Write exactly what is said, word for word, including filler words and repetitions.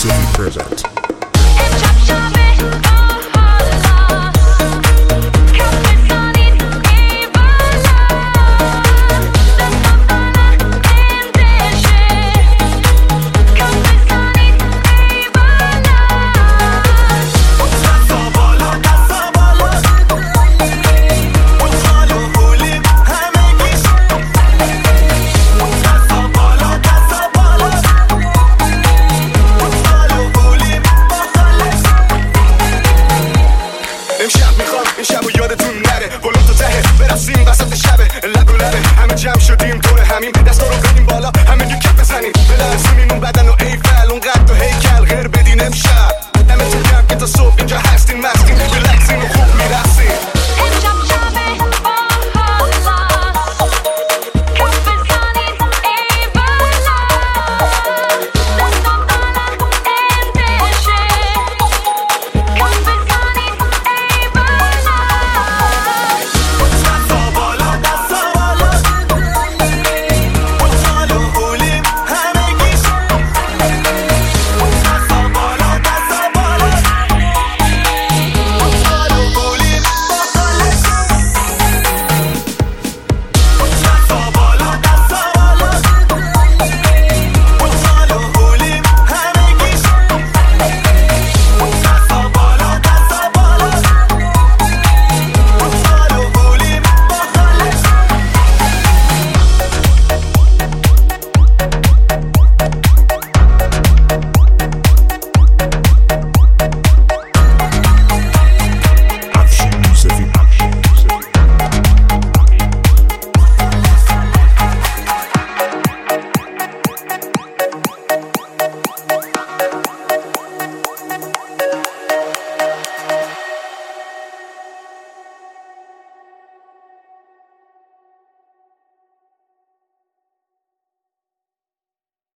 City present. برسیم وسط شبه لب و لبه همه جمع شدیم دور همین دستا رو بریم بالا همه دو کف بزنیم بلرزیم این اون بدن و ایفل اون قد و هیکل غیر بدین امشب